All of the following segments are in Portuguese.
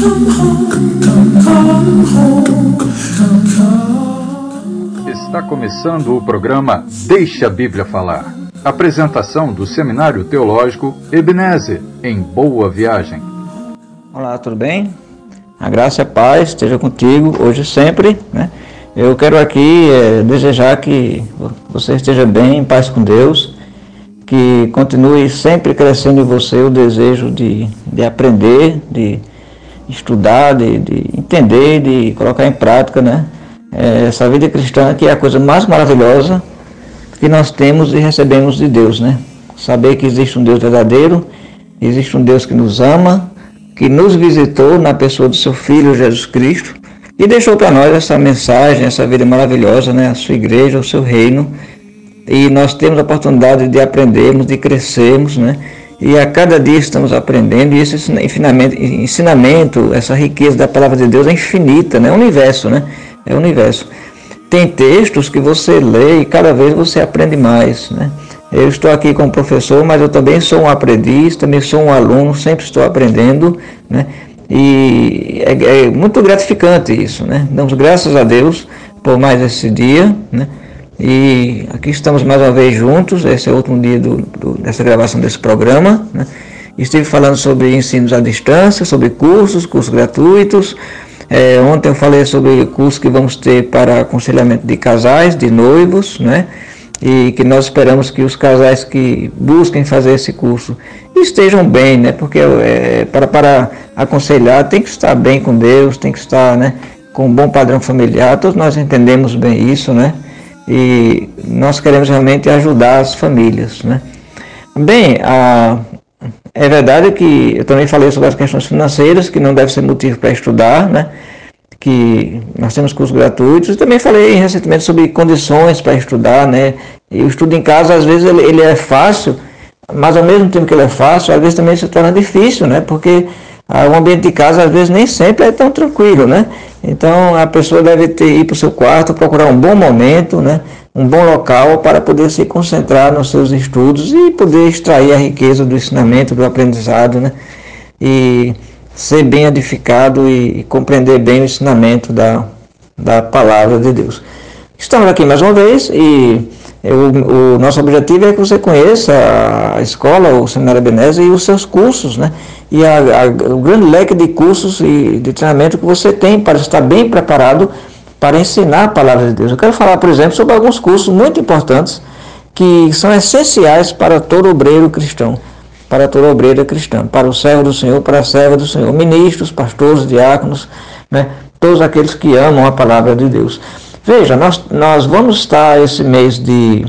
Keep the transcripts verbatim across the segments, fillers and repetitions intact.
Está começando o programa Deixa a Bíblia Falar. Apresentação do Seminário Teológico Ebenezer, em Boa Viagem. Olá, tudo bem? A graça e a paz esteja contigo hoje e sempre, né? Eu quero aqui é, desejar que você esteja bem, em paz com Deus, que continue sempre crescendo em você o desejo de, de aprender, de estudar, de, de entender, de colocar em prática, né? É, essa vida cristã que é a coisa mais maravilhosa que nós temos e recebemos de Deus, né? Saber que existe um Deus verdadeiro, existe um Deus que nos ama, que nos visitou na pessoa do seu Filho Jesus Cristo e deixou para nós essa mensagem, essa vida maravilhosa, né? A sua igreja, o seu reino, e nós temos a oportunidade de aprendermos, de crescermos, né? E a cada dia estamos aprendendo, e esse ensinamento, ensinamento, essa riqueza da palavra de Deus é infinita, né? É o universo, né? É o universo. Tem textos que você lê e cada vez você aprende mais, né? Eu estou aqui como professor, mas eu também sou um aprendiz, também sou um aluno, sempre estou aprendendo, né? E é, é muito gratificante isso, né? Damos graças a Deus por mais esse dia, né? E aqui estamos mais uma vez juntos, esse é o último dia do, do, dessa gravação desse programa, né? Estive falando sobre ensinos à distância, sobre cursos, cursos gratuitos. É, ontem eu falei sobre cursos que vamos ter para aconselhamento de casais, de noivos, né? E que nós esperamos que os casais que busquem fazer esse curso estejam bem, né? Porque é, para, para aconselhar tem que estar bem com Deus, tem que estar, né, com um bom padrão familiar. Todos nós entendemos bem isso, né? E nós queremos realmente ajudar as famílias, né? Bem, a, é verdade que eu também falei sobre as questões financeiras, que não deve ser motivo para estudar, né? Que nós temos cursos gratuitos, e também falei recentemente sobre condições para estudar, né? E o estudo em casa, às vezes, ele, ele é fácil, mas ao mesmo tempo que ele é fácil, às vezes também se torna difícil, né? Porque ah, o ambiente de casa, às vezes, nem sempre é tão tranquilo, né? Então, a pessoa deve ter, ir para o seu quarto, procurar um bom momento, né? Um bom local para poder se concentrar nos seus estudos e poder extrair a riqueza do ensinamento, do aprendizado, né? E ser bem edificado e compreender bem o ensinamento da, da palavra de Deus. Estamos aqui mais uma vez e eu, o nosso objetivo é que você conheça a escola, o Seminário Ebenezer e os seus cursos, né? E a, a, o grande leque de cursos e de treinamento que você tem para estar bem preparado para ensinar a palavra de Deus. Eu quero falar, por exemplo, sobre alguns cursos muito importantes que são essenciais para todo obreiro cristão. Para toda obreira cristã, para o servo do Senhor, para a serva do Senhor, ministros, pastores, diáconos, né? Todos aqueles que amam a palavra de Deus. Veja, nós, nós vamos estar esse mês de,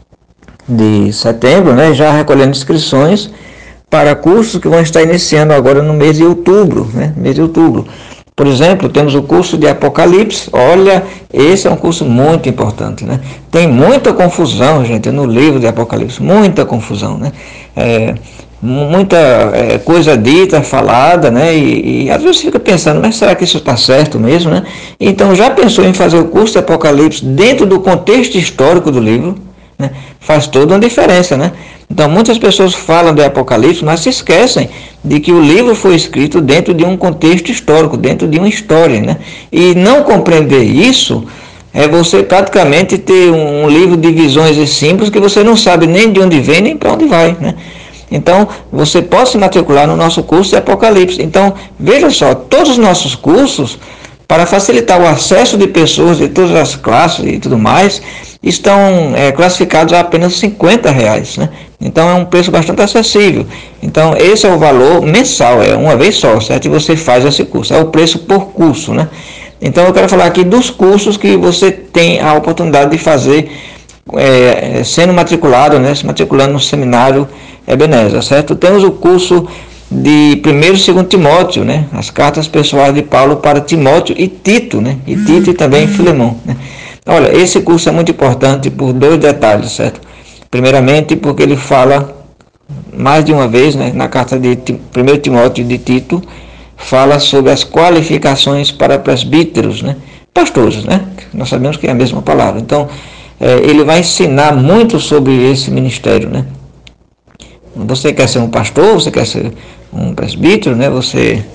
de setembro, né, já recolhendo inscrições para cursos que vão estar iniciando agora no mês de outubro, né, mês de outubro. Por exemplo, temos o curso de Apocalipse. Olha, esse é um curso muito importante, né? Tem muita confusão, gente, no livro de Apocalipse, muita confusão, né? É, muita é, coisa dita, falada, né? E, e às vezes fica pensando, mas será que isso está certo mesmo, né? Então, já pensou em fazer o curso de Apocalipse dentro do contexto histórico do livro? Né? Faz toda uma diferença, né? Então, muitas pessoas falam de Apocalipse, mas se esquecem de que o livro foi escrito dentro de um contexto histórico, dentro de uma história, né? E não compreender isso é você praticamente ter um livro de visões e símbolos que você não sabe nem de onde vem, nem para onde vai, né? Então, você pode se matricular no nosso curso de Apocalipse. Então, veja só, todos os nossos cursos, para facilitar o acesso de pessoas de todas as classes e tudo mais, estão é, classificados a apenas cinquenta reais, né? Então é um preço bastante acessível. Então esse é o valor mensal, é uma vez só, certo? E você faz esse curso, é o preço por curso, né? Então eu quero falar aqui dos cursos que você tem a oportunidade de fazer é, sendo matriculado, né? Se matriculando no Seminário Ebenezer, certo? Temos o curso de primeiro e segundo Timóteo, né? As cartas pessoais de Paulo para Timóteo e Tito, né? E Tito e também Filemão, né? Olha, esse curso é muito importante por dois detalhes, certo? Primeiramente, porque ele fala mais de uma vez, né, na carta de primeiro Timóteo e de Tito, fala sobre as qualificações para presbíteros, né? Pastores, né? Nós sabemos que é a mesma palavra. Então, é, ele vai ensinar muito sobre esse ministério, né? Você quer ser um pastor, você quer ser um presbítero, né? Você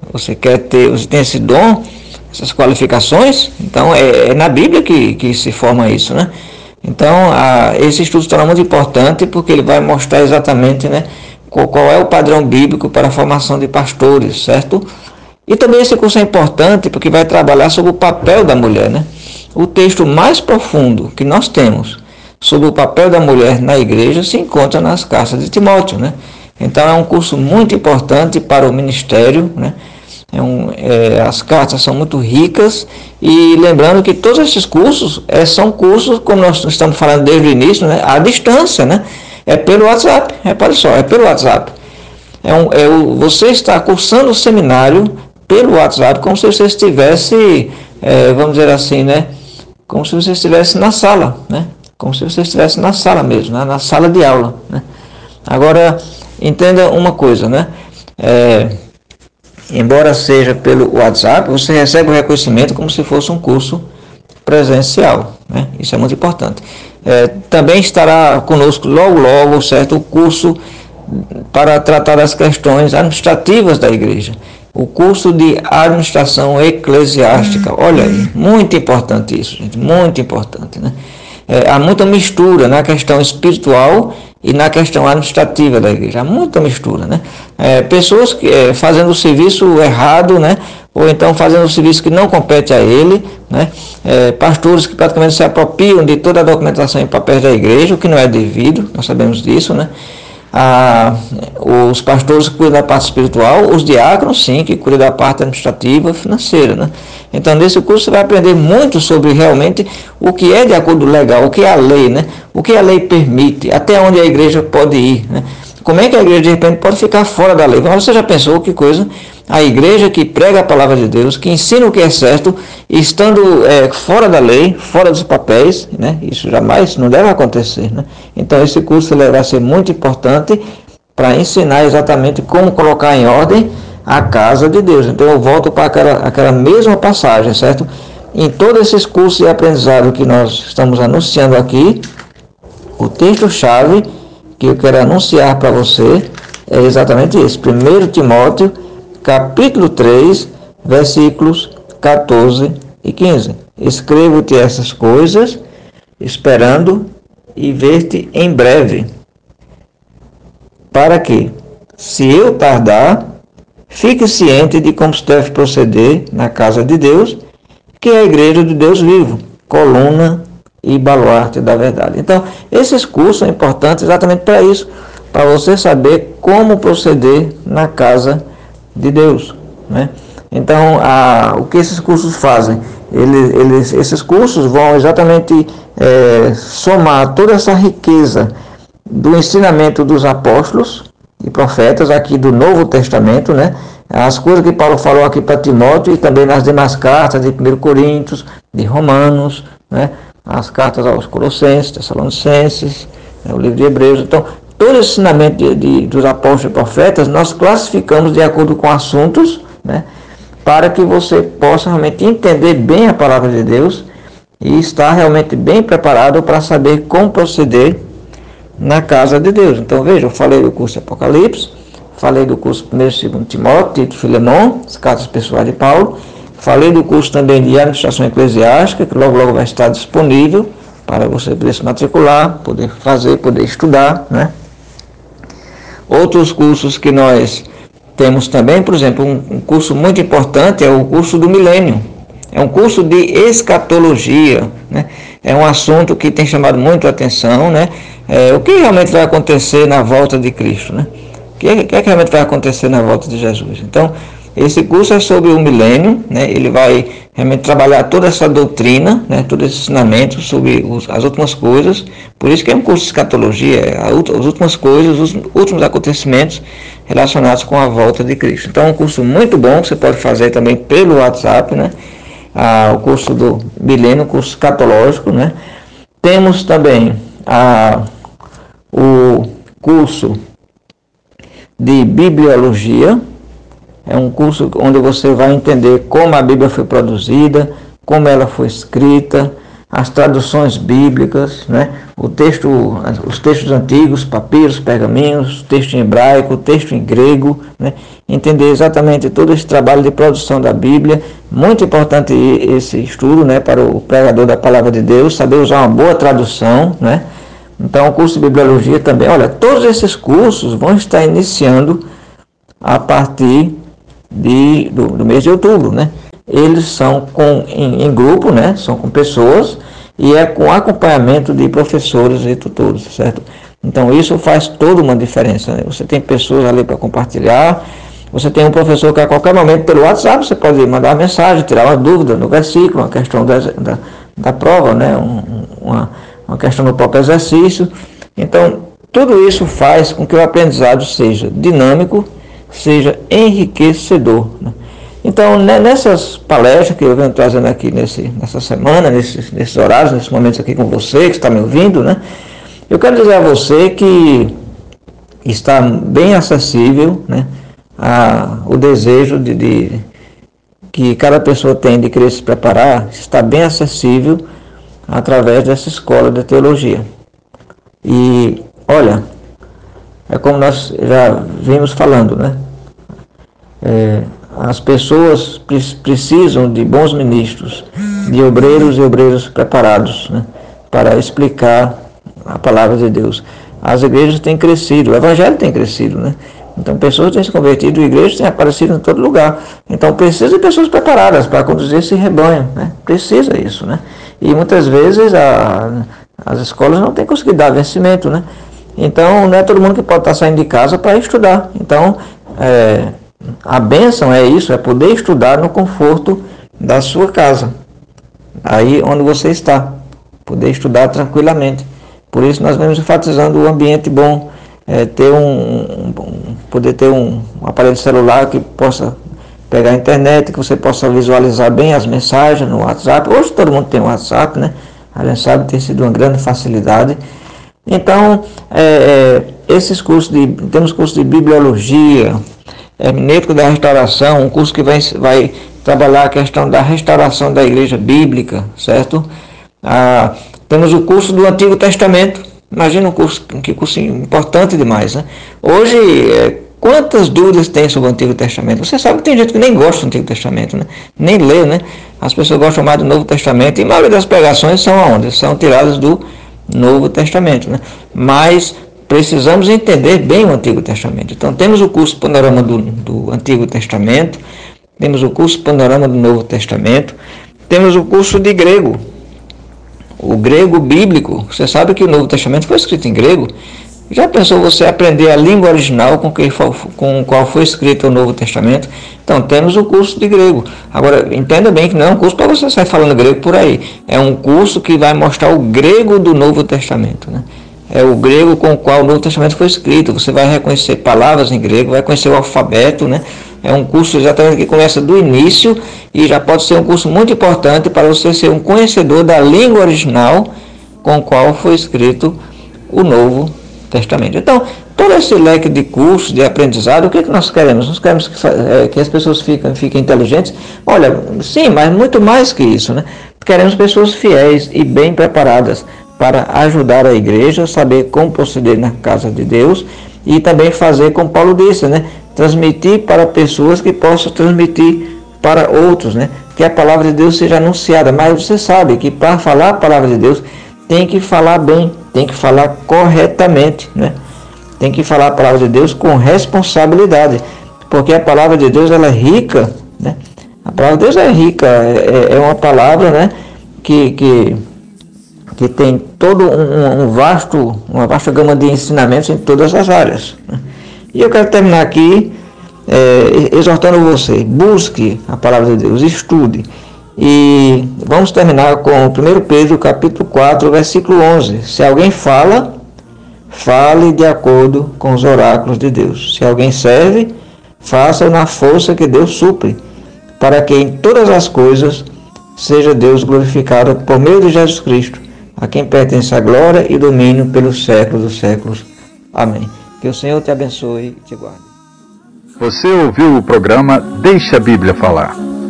você quer ter, você tem esse dom, essas qualificações, então é, é na Bíblia que, que se forma isso, né? Então, a, esse estudo se torna muito importante porque ele vai mostrar exatamente, né, qual, qual é o padrão bíblico para a formação de pastores, certo? E também esse curso é importante porque vai trabalhar sobre o papel da mulher, né? O texto mais profundo que nós temos sobre o papel da mulher na igreja se encontra nas cartas de Timóteo, né? Então é um curso muito importante para o ministério, né? É um, é, as cartas são muito ricas e lembrando que todos esses cursos é, são cursos, como nós estamos falando desde o início, né? À distância, né? É pelo WhatsApp, repare só, é pelo WhatsApp. É um, é o, você está cursando o seminário pelo WhatsApp como se você estivesse, é, vamos dizer assim, né? Como se você estivesse na sala, né? Como se você estivesse na sala mesmo, né? Na sala de aula, né? Agora, entenda uma coisa, né? É, embora seja pelo WhatsApp, você recebe o reconhecimento como se fosse um curso presencial, né? Isso é muito importante. É, também estará conosco logo, logo, certo? O curso para tratar das questões administrativas da igreja. O curso de administração eclesiástica. Olha aí, muito importante isso, gente, muito importante, né? É, há muita mistura na questão espiritual e na questão administrativa da igreja. Há muita mistura, né? É, pessoas que, é, fazendo o serviço errado, né? Ou então fazendo o serviço que não compete a ele, né? É, pastores que praticamente se apropriam de toda a documentação em papéis da igreja, o que não é devido, nós sabemos disso, né? Ah, os pastores que cuidam da parte espiritual, os diáconos, sim, que cuidam da parte administrativa e financeira, né? Então, nesse curso você vai aprender muito sobre realmente o que é de acordo legal, o que é a lei, né? O que a lei permite, até onde a igreja pode ir, né? Como é que a igreja, de repente, pode ficar fora da lei? Mas você já pensou que coisa? A igreja que prega a palavra de Deus, que ensina o que é certo, estando é, fora da lei, fora dos papéis, né? Isso jamais não deve acontecer, né? Então, esse curso ele vai ser muito importante para ensinar exatamente como colocar em ordem a casa de Deus. Então, eu volto para aquela, aquela mesma passagem, certo? Em todos esses cursos de aprendizado que nós estamos anunciando aqui, o texto-chave que eu quero anunciar para você é exatamente esse. primeiro Timóteo, capítulo três, versículos catorze e quinze. Escrevo-te essas coisas, esperando e ver-te em breve, para que, se eu tardar, fique ciente de como se deve proceder na casa de Deus, que é a igreja de Deus vivo, coluna e baluarte da verdade. Então, esses cursos são importantes exatamente para isso, para você saber como proceder na casa de Deus, né? Então, a, o que esses cursos fazem? Eles, eles, esses cursos vão exatamente é, somar toda essa riqueza do ensinamento dos apóstolos e profetas aqui do Novo Testamento, né? As coisas que Paulo falou aqui para Timóteo e também nas demais cartas de primeiro Coríntios, de Romanos, né? As cartas aos Colossenses, Tessalonicenses, né? O livro de Hebreus. Então, todo esse ensinamento de, de, dos apóstolos e profetas, nós classificamos de acordo com assuntos, né? Para que você possa realmente entender bem a palavra de Deus e estar realmente bem preparado para saber como proceder na casa de Deus. Então, veja, eu falei do curso de Apocalipse, falei do curso primeiro e segundo Timóteo, Tito, Filemão, as cartas pessoais de Paulo, falei do curso também de administração eclesiástica, que logo logo vai estar disponível para você poder se matricular, poder fazer, poder estudar, né? Outros cursos que nós temos também, por exemplo, um, um curso muito importante é o curso do milênio. É um curso de escatologia, né? É um assunto que tem chamado muito a atenção, né? É, o que realmente vai acontecer na volta de Cristo, né? O que, é, que, é que realmente vai acontecer na volta de Jesus? Então, esse curso é sobre o milênio, né? Ele vai realmente trabalhar toda essa doutrina, né? Todo esse ensinamento sobre os, as últimas coisas. Por isso que é um curso de escatologia, é a, as últimas coisas, os últimos acontecimentos relacionados com a volta de Cristo. Então, é um curso muito bom que você pode fazer também pelo WhatsApp, né? Ah, o curso do milênio, o curso escatológico, né? Temos também a, o curso de bibliologia. É um curso onde você vai entender como a Bíblia foi produzida, como ela foi escrita, as traduções bíblicas, né? o texto, os textos antigos, papiros, pergaminhos, texto em hebraico, texto em grego, né? Entender exatamente todo esse trabalho de produção da Bíblia. Muito importante esse estudo, né? Para o pregador da Palavra de Deus, saber usar uma boa tradução, né? Então, o curso de Bibliologia também, olha, todos esses cursos vão estar iniciando a partir de, do, do mês de outubro, né? Eles são com, em, em grupo, né? São com pessoas e é com acompanhamento de professores e tutores, certo? Então, isso faz toda uma diferença, né? Você tem pessoas ali para compartilhar, você tem um professor que a qualquer momento pelo WhatsApp você pode mandar uma mensagem, tirar uma dúvida no versículo, uma questão da, da, da prova, né? Um, uma, uma questão do próprio exercício. Então, tudo isso faz com que o aprendizado seja dinâmico, seja enriquecedor, né? Então, nessas palestras que eu venho trazendo aqui nesse, nessa semana, nesses, nesses horários, nesses momentos aqui com você, que está me ouvindo, né? Eu quero dizer a você que está bem acessível, né? A, o desejo de, de, que cada pessoa tem de querer se preparar, está bem acessível através dessa escola de teologia. E, olha, é como nós já vimos falando, né? É, as pessoas precisam de bons ministros, de obreiros e obreiros preparados, né, para explicar a palavra de Deus. As igrejas têm crescido, o evangelho tem crescido, né? Então pessoas têm se convertido, igrejas têm aparecido em todo lugar. Então precisa de pessoas preparadas para conduzir esse rebanho, né? Precisa isso, né? E muitas vezes a, as escolas não têm conseguido dar vencimento, né? Então não é todo mundo que pode estar saindo de casa para estudar. Então, é, a bênção é isso, é poder estudar no conforto da sua casa, aí onde você está, poder estudar tranquilamente. Por isso nós vamos enfatizando o ambiente bom, é, ter um, um, poder ter um, um aparelho celular que possa pegar a internet, que você possa visualizar bem as mensagens no WhatsApp. Hoje todo mundo tem WhatsApp, né? A gente sabe que tem sido uma grande facilidade. Então, é, é, esses cursos de, temos cursos de bibliologia, hermenêutica da restauração, um curso que vai, vai trabalhar a questão da restauração da igreja bíblica, certo? Ah, temos o curso do Antigo Testamento. Imagina um curso, que curso importante demais, né? Hoje, é, quantas dúvidas tem sobre o Antigo Testamento? Você sabe que tem gente que nem gosta do Antigo Testamento, né? Nem lê, né? As pessoas gostam mais do Novo Testamento e a maioria das pregações são aonde? São tiradas do Novo Testamento, né? Mas precisamos entender bem o Antigo Testamento. Então temos o curso Panorama do, do Antigo Testamento, temos o curso Panorama do Novo Testamento, temos o curso de grego, o grego bíblico. Você sabe que o Novo Testamento foi escrito em grego? Já pensou você aprender a língua original com que com o qual foi escrito o Novo Testamento? Então temos o curso de grego. Agora entenda bem que não é um curso para você sair falando grego por aí, é um curso que vai mostrar o grego do Novo Testamento, né? É o grego com o qual o Novo Testamento foi escrito. Você vai reconhecer palavras em grego, vai conhecer o alfabeto, né? É um curso exatamente que começa do início e já pode ser um curso muito importante para você ser um conhecedor da língua original com o qual foi escrito o Novo Testamento. Então, todo esse leque de cursos, de aprendizado, o que, é que nós queremos? Nós queremos que, é, que as pessoas fiquem, fiquem inteligentes? Olha, sim, mas muito mais que isso, né? Queremos pessoas fiéis e bem preparadas para ajudar a igreja a saber como proceder na casa de Deus e também fazer como Paulo disse, né? Transmitir para pessoas que possam transmitir para outros, né? Que a palavra de Deus seja anunciada. Mas você sabe que para falar a palavra de Deus tem que falar bem, tem que falar corretamente, né? Tem que falar a palavra de Deus com responsabilidade, porque a palavra de Deus ela é rica, né? A palavra de Deus é rica, é, é uma palavra, né? Que, que, que tem todo um, um vasto, uma vasta gama de ensinamentos em todas as áreas, né? E eu quero terminar aqui é, exortando você, busque a palavra de Deus, estude. E vamos terminar com primeiro Pedro capítulo quatro, versículo onze. Se alguém fala, fale de acordo com os oráculos de Deus. Se alguém serve, faça na força que Deus supre, para que em todas as coisas seja Deus glorificado por meio de Jesus Cristo, a quem pertence a glória e domínio pelos séculos dos séculos. Amém. Que o Senhor te abençoe e te guarde. Você ouviu o programa Deixa a Bíblia Falar.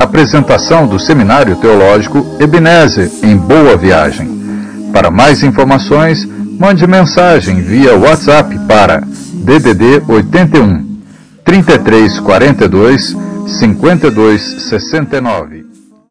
Apresentação do Seminário Teológico Ebenezer, em Boa Viagem. Para mais informações, mande mensagem via WhatsApp para D D D oitenta e um, trinta e três quarenta e dois, cinquenta e dois sessenta e nove.